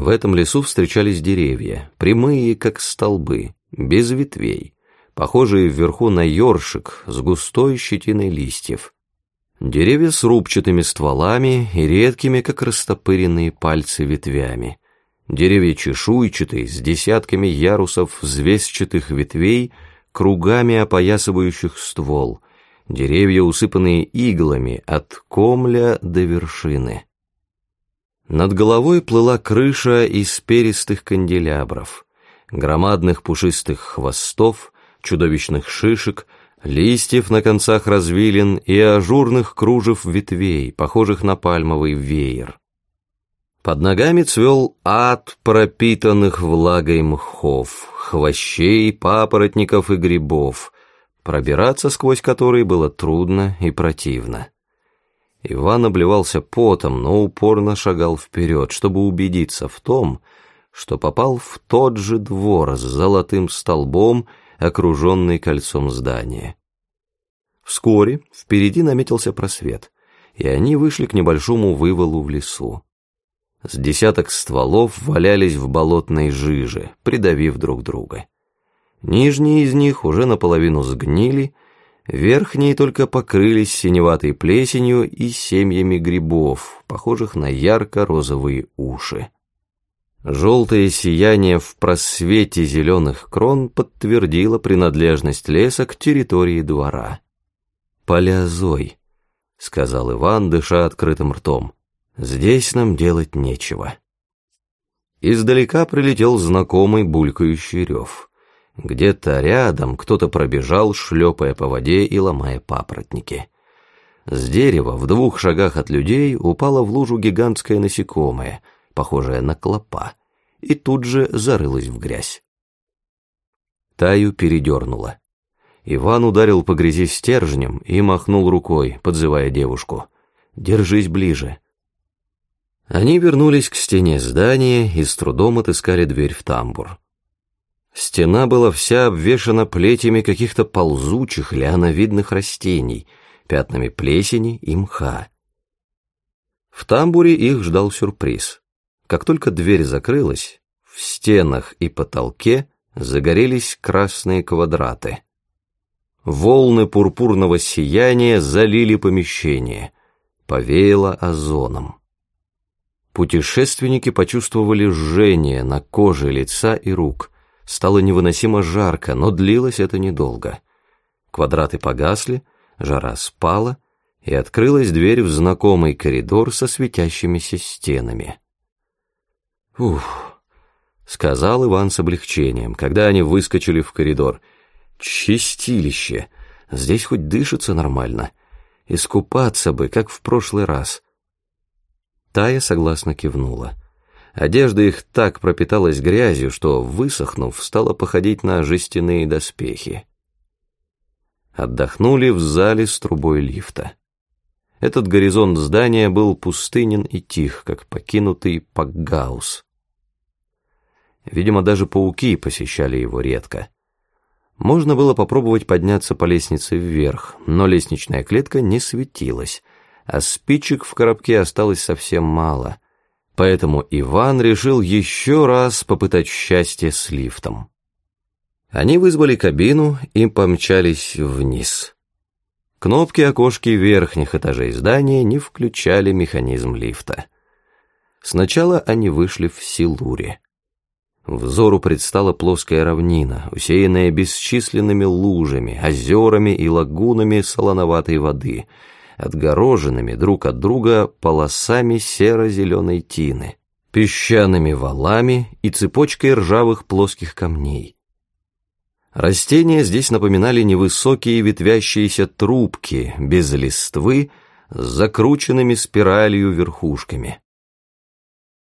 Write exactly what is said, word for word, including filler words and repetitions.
В этом лесу встречались деревья, прямые, как столбы, без ветвей, похожие вверху на ёршик с густой щетиной листьев. Деревья с рубчатыми стволами и редкими, как растопыренные пальцы, ветвями. Деревья чешуйчатые, с десятками ярусов взвесчатых ветвей, кругами опоясывающих ствол. Деревья, усыпанные иглами от комля до вершины. Над головой плыла крыша из перистых канделябров, громадных пушистых хвостов, чудовищных шишек, листьев на концах развилин и ажурных кружев ветвей, похожих на пальмовый веер. Под ногами цвел ад пропитанных влагой мхов, хвощей, папоротников и грибов, пробираться сквозь которые было трудно и противно. Иван обливался потом, но упорно шагал вперед, чтобы убедиться в том, что попал в тот же двор с золотым столбом, окруженный кольцом здания. Вскоре впереди наметился просвет, и они вышли к небольшому вывалу в лесу. С десяток стволов валялись в болотной жиже, придавив друг друга. Нижние из них уже наполовину сгнили, верхние только покрылись синеватой плесенью и семьями грибов, похожих на ярко-розовые уши. Желтое сияние в просвете зеленых крон подтвердило принадлежность леса к территории двора. «Палеозой», — сказал Иван, дыша открытым ртом. «Здесь нам делать нечего». Издалека прилетел знакомый булькающий рев. Где-то рядом кто-то пробежал, шлепая по воде и ломая папоротники. С дерева в двух шагах от людей упало в лужу гигантское насекомое, похожее на клопа, и тут же зарылось в грязь. Таю передернуло. Иван ударил по грязи стержнем и махнул рукой, подзывая девушку. «Держись ближе». Они вернулись к стене здания и с трудом отыскали дверь в тамбур. Стена была вся обвешана плетями каких-то ползучих лиановидных растений, пятнами плесени и мха. В тамбуре их ждал сюрприз. Как только дверь закрылась, в стенах и потолке загорелись красные квадраты. Волны пурпурного сияния залили помещение, повеяло озоном. Путешественники почувствовали жжение на коже лица и рук. Стало невыносимо жарко, но длилось это недолго. Квадраты погасли, жара спала, и открылась дверь в знакомый коридор со светящимися стенами. «Ух», — сказал Иван с облегчением, когда они выскочили в коридор. «Чистилище! Здесь хоть дышится нормально. Искупаться бы, как в прошлый раз». Тая согласно кивнула. Одежда их так пропиталась грязью, что, высохнув, стала походить на жестяные доспехи. Отдохнули в зале с трубой лифта. Этот горизонт здания был пустынен и тих, как покинутый Пакгаус. Видимо, даже пауки посещали его редко. Можно было попробовать подняться по лестнице вверх, но лестничная клетка не светилась, а спичек в коробке осталось совсем мало, поэтому Иван решил еще раз попытать счастье с лифтом. Они вызвали кабину и помчались вниз. Кнопки-окошки верхних этажей здания не включали механизм лифта. Сначала они вышли в Силуре. Взору предстала плоская равнина, усеянная бесчисленными лужами, озерами и лагунами солоноватой воды, отгороженными друг от друга полосами серо-зеленой тины, песчаными валами и цепочкой ржавых плоских камней. Растения здесь напоминали невысокие ветвящиеся трубки, без листвы, с закрученными спиралью верхушками.